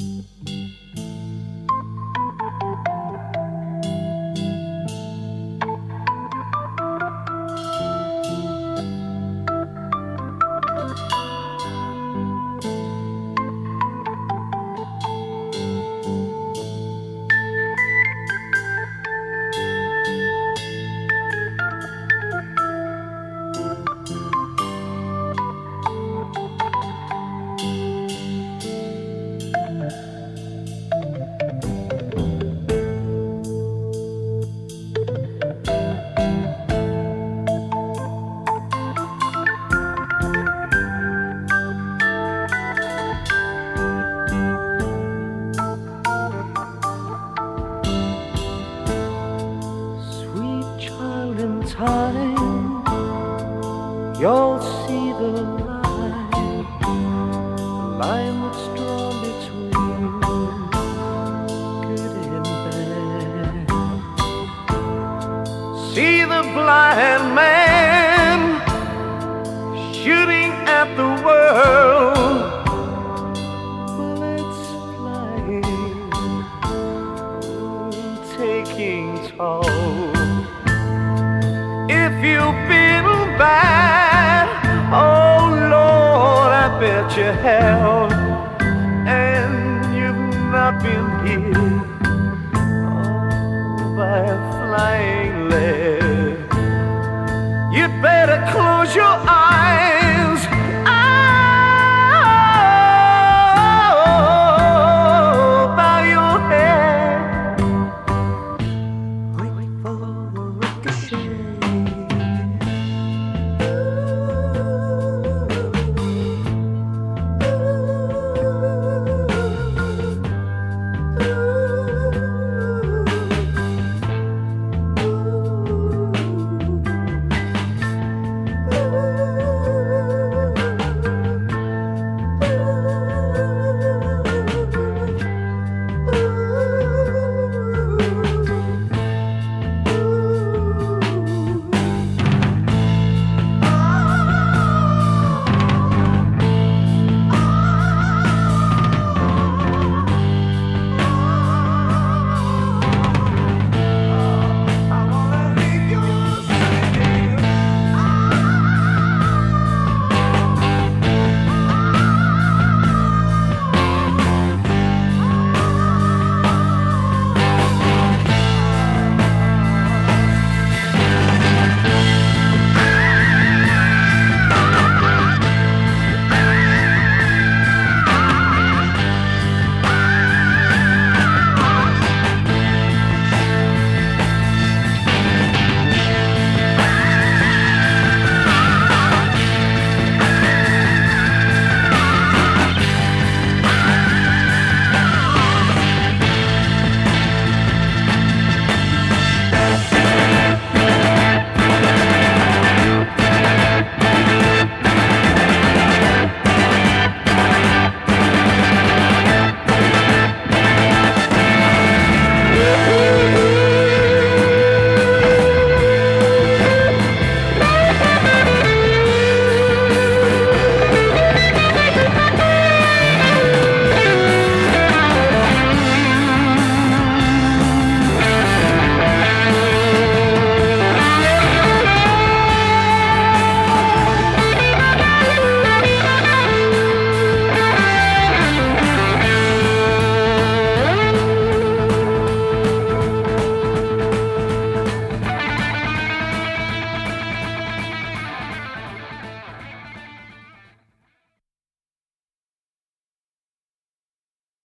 Time, you'll see the line that's drawn between good and bad. See the blind man shooting at the world, bullets flying, taking toll. If you've been bad, oh Lord, I bet you have, and you've not been hit by a flying lead. You'd better close your eyes